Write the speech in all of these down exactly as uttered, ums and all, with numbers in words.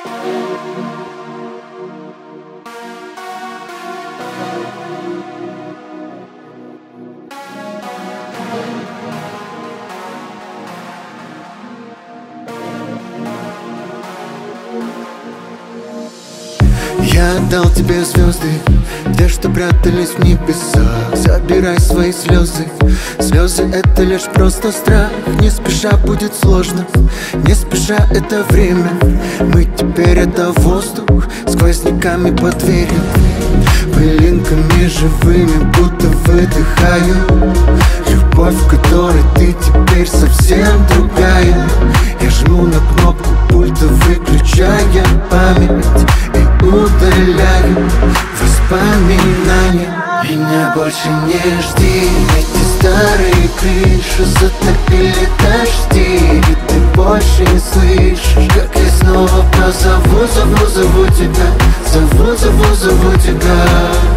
Я отдал тебе звезды, те, что прятались в небесах. Забирай свои слезы. Слезы — это лишь просто страх. Не спеша будет сложно, не спеша это время. Мы теперь — это воздух, сквозняками по двери. Пылинками живыми будто выдыхаю любовь, в которой ты теперь совсем другая. Я жму на кнопку пульта, выключая память и удаляю воспоминания. Меня больше не жди, эти старые крыши затопили дожди. И ты больше не слышишь, как я снова позову, зову, зову тебя. Зову, зову, зову тебя.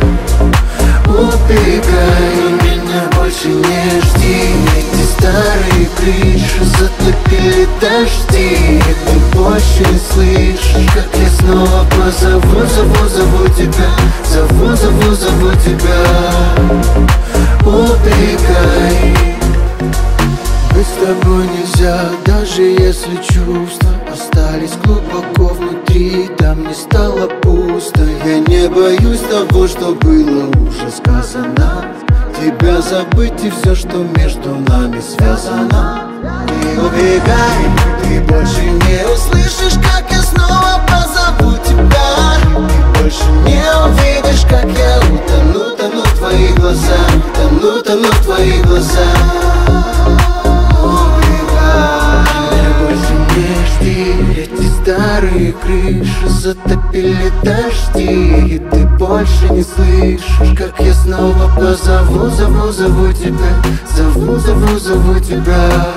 Убегай, меня больше не жди, эти старые крыши затопили дожди. И ты больше не слышишь, как я снова позову, зову, зову тебя. Зову, зову, зову тебя. Убегай. Быть с тобой нельзя, даже если чувства остались глубоко внутри. Там не стало пусто. Я не боюсь того, что было уже сказано. Тебя забыть и все, что между нами связано. Ты убегай, ты больше не услышишь, как я снова позову тебя. Ты больше не увидишь, как я утону, тону в твои глаза. Тону, тону в твои глаза. Эти старые крыши затопили дожди. И ты больше не слышишь, как я снова позову, зову, зову тебя. Зову, зову, зову тебя.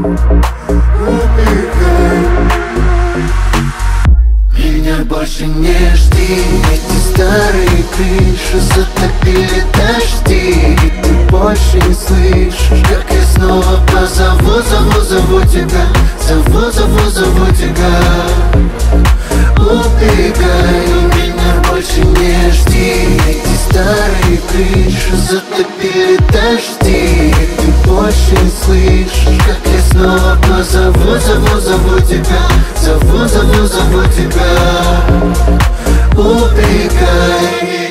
Убегай. Меня больше не жди, эти старые крыши затопили дожди. И ты больше не слышишь, как я снова позову, зову, зову тебя. Зову, зову, зову тебя. Убегай, меня больше не жди, эти старые крыши затопили дожди. И ты больше не слышишь, как я снова позову, зову, зову тебя. Зову, зову, зову тебя. Убегай.